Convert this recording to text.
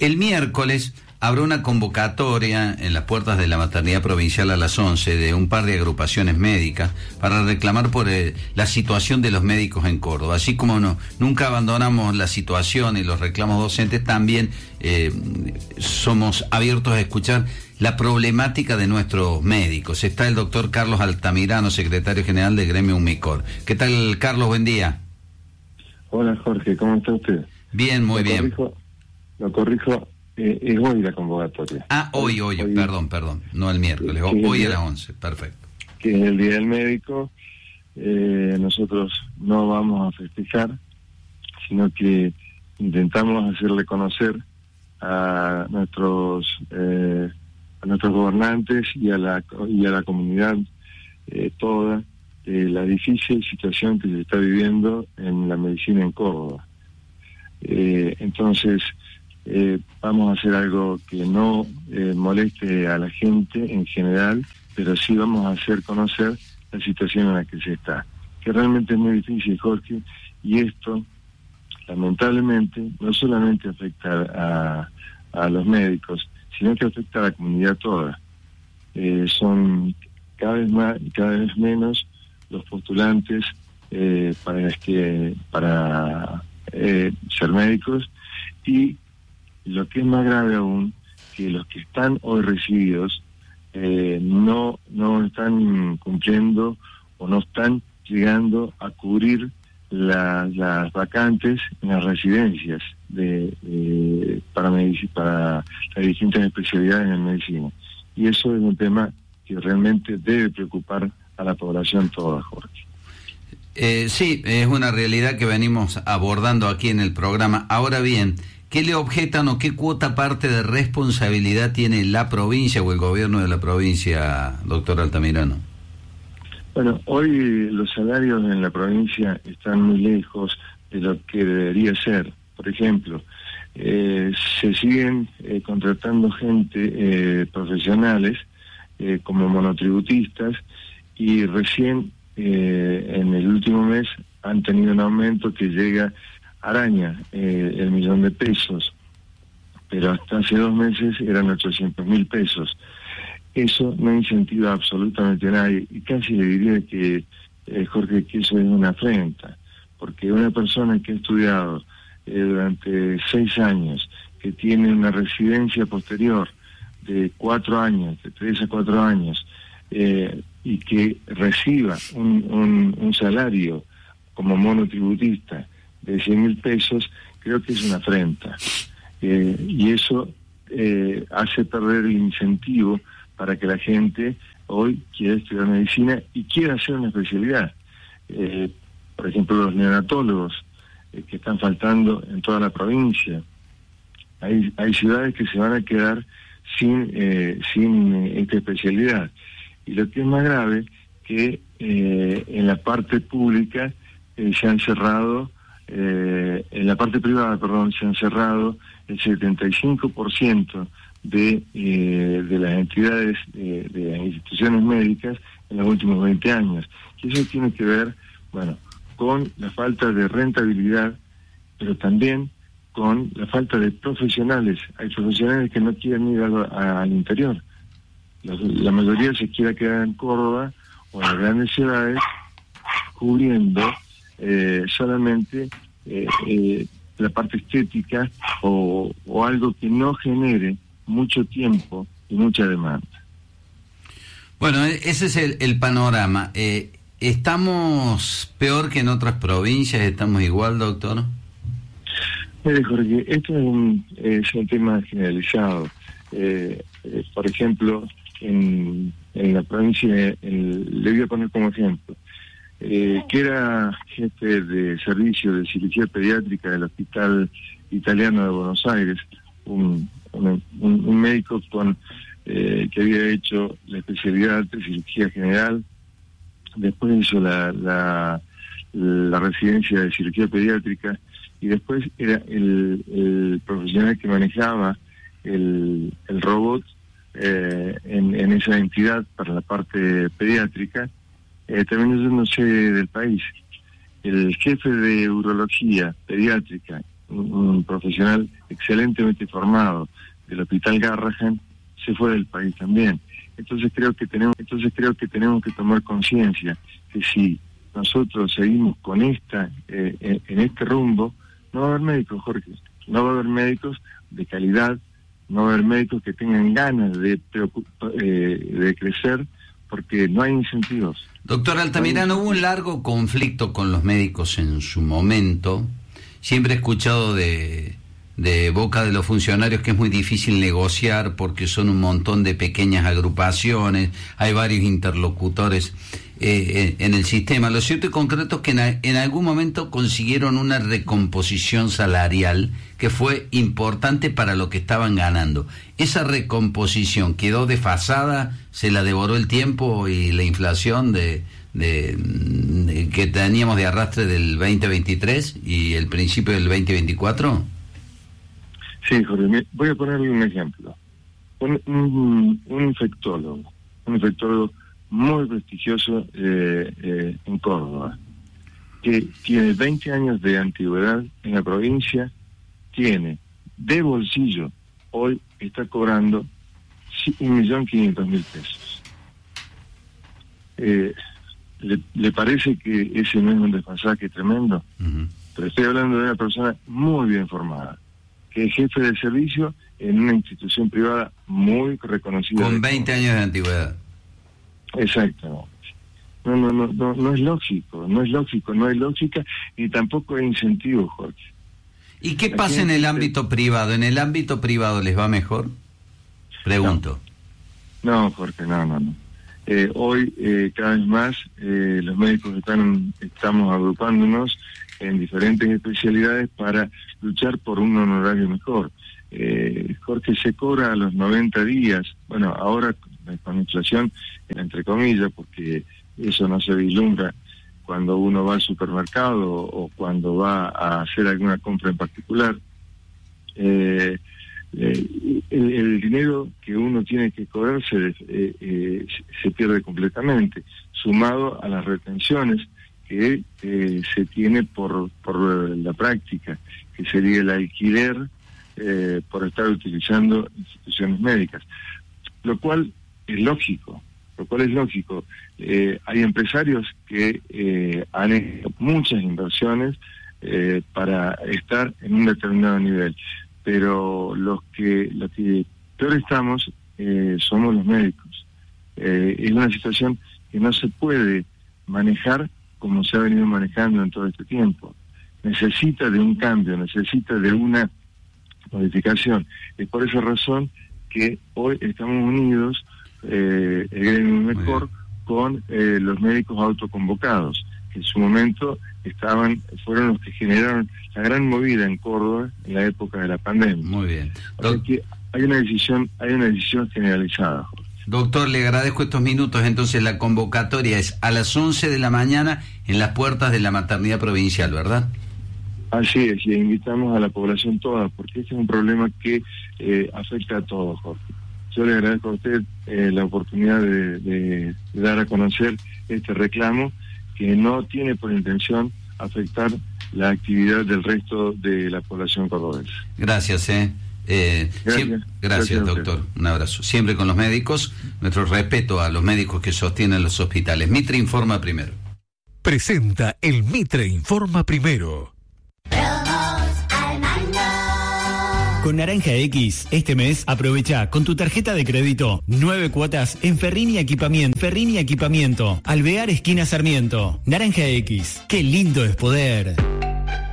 El miércoles habrá una convocatoria en las puertas de la maternidad provincial a las 11 de un par de agrupaciones médicas para reclamar por la situación de los médicos en Córdoba. Así como nunca abandonamos la situación y los reclamos docentes, también somos abiertos a escuchar la problemática de nuestros médicos. Está el doctor Carlos Altamirano, secretario general de Gremio UMICOR. ¿Qué tal, Carlos? Buen día. Hola, Jorge, ¿cómo está usted? Bien, muy bien. Lo corrijo, es hoy la convocatoria. Hoy, perdón, no el miércoles, hoy a las 11, perfecto. Que es el Día del Médico. Nosotros no vamos a festejar, sino que intentamos hacerle conocer a nuestros gobernantes y a la comunidad toda la difícil situación que se está viviendo en la medicina en Córdoba. Entonces vamos a hacer algo que no moleste a la gente en general, pero sí vamos a hacer conocer la situación en la que se está, que realmente es muy difícil, Jorge, y esto lamentablemente no solamente afecta a los médicos, sino que afecta a la comunidad toda. Son cada vez más y cada vez menos los postulantes para ser médicos, y lo que es más grave aún, que los que están hoy recibidos no están cumpliendo o no están llegando a cubrir las vacantes en las residencias para las distintas especialidades en medicina. Y eso es un tema que realmente debe preocupar a la población toda, Jorge. Sí, es una realidad que venimos abordando aquí en el programa. Ahora bien, ¿qué le objetan o qué cuota parte de responsabilidad tiene la provincia o el gobierno de la provincia, doctor Altamirano? Bueno, hoy los salarios en la provincia están muy lejos de lo que debería ser. Por ejemplo, se siguen contratando gente profesionales como monotributistas, y recién en el último mes han tenido un aumento que llega, araña el $1.000.000, pero hasta hace 2 meses eran 800.000 pesos. Eso no incentiva absolutamente a nadie, y casi le diría que, Jorge, que eso es una afrenta, porque una persona que ha estudiado durante 6 años, que tiene una residencia posterior de 4 años, de 3 a 4 años, y que reciba un salario como monotributista de 100.000 pesos, creo que es una afrenta. Y eso hace perder el incentivo para que la gente hoy quiera estudiar medicina y quiera hacer una especialidad. Por ejemplo, los neonatólogos que están faltando en toda la provincia. Hay ciudades que se van a quedar sin esta especialidad. Y lo que es más grave, que en la parte pública se han cerrado, en la parte privada, se han cerrado el 75% de las entidades, de las instituciones médicas en los últimos 20 años. Y eso tiene que ver, con la falta de rentabilidad, pero también con la falta de profesionales. Hay profesionales que no quieren ir al interior. La mayoría se quiere quedar en Córdoba o en las grandes ciudades, cubriendo solamente la parte estética o algo que no genere mucho tiempo y mucha demanda. Bueno, ese es el panorama. ¿Estamos peor que en otras provincias? ¿Estamos igual, doctor? Mire, Jorge, esto es un tema generalizado. Por ejemplo, en la provincia, le voy a poner como ejemplo, que era jefe de servicio de cirugía pediátrica del Hospital Italiano de Buenos Aires, un médico que había hecho la especialidad de cirugía general, después hizo la residencia de cirugía pediátrica, y después era el profesional que manejaba el robot en esa entidad para la parte pediátrica, terminó yéndose del país. El jefe de urología pediátrica un profesional excelentemente formado del Hospital Garrahan, se fue del país también. Entonces creo que tenemos que tomar conciencia que si nosotros seguimos con en este rumbo, no va a haber médicos, Jorge, no va a haber médicos de calidad, no va a haber médicos que tengan ganas de crecer, porque no hay incentivos. Doctor Altamirano, hubo un largo conflicto con los médicos en su momento. Siempre he escuchado de boca de los funcionarios que es muy difícil negociar porque son un montón de pequeñas agrupaciones, hay varios interlocutores en el sistema. Lo cierto y concreto es que en algún momento consiguieron una recomposición salarial que fue importante para lo que estaban ganando. Esa recomposición quedó desfasada, se la devoró el tiempo y la inflación que teníamos de arrastre del 2023 y el principio del 2024. Sí, Jorge, voy a ponerle un ejemplo. Un infectólogo muy prestigioso en Córdoba, que tiene 20 años de antigüedad en la provincia, tiene de bolsillo, hoy está cobrando 1.500.000 pesos. ¿Le parece que ese no es un desfasaje tremendo? Uh-huh. Pero estoy hablando de una persona muy bien formada, que es jefe de servicio en una institución privada muy reconocida. Con 20 años de antigüedad. Exactamente. No es lógico, no hay lógica y tampoco hay incentivos, Jorge. ¿Y qué pasa en el ámbito privado? ¿En el ámbito privado les va mejor? Pregunto. No, Jorge, no. Hoy, cada vez más, los médicos estamos agrupándonos en diferentes especialidades para luchar por un honorario mejor. Jorge, se cobra a los 90 días, bueno, ahora con inflación, entre comillas, porque eso no se vislumbra cuando uno va al supermercado o cuando va a hacer alguna compra en particular. El dinero que uno tiene que cobrar se pierde completamente, sumado a las retenciones que se tiene por la práctica, que sería el alquiler por estar utilizando instituciones médicas, lo cual es lógico. Hay empresarios que han hecho muchas inversiones para estar en un determinado nivel, pero los que peor estamos somos los médicos. Es una situación que no se puede manejar como se ha venido manejando en todo este tiempo. Necesita de un cambio, necesita de una modificación. Es por esa razón que hoy estamos unidos, el gremio mejor, con los médicos autoconvocados, que en su momento fueron los que generaron la gran movida en Córdoba en la época de la pandemia. Muy bien. Así que hay una decisión generalizada, Jorge. Doctor, le agradezco estos minutos. Entonces la convocatoria es a las 11 de la mañana en las puertas de la maternidad provincial, ¿verdad? Así es, y invitamos a la población toda, porque este es un problema que afecta a todos, Jorge. Yo le agradezco a usted la oportunidad de dar a conocer este reclamo, que no tiene por intención afectar la actividad del resto de la población cordobesa. Gracias, Gracias, doctor. Un abrazo. Siempre con los médicos, nuestro respeto a los médicos que sostienen los hospitales. Mitre Informa Primero. Presenta el Mitre Informa Primero. Con Naranja X, este mes aprovecha con tu tarjeta de crédito 9 cuotas en Ferrini Equipamiento. Alvear esquina Sarmiento. Naranja X, qué lindo es poder.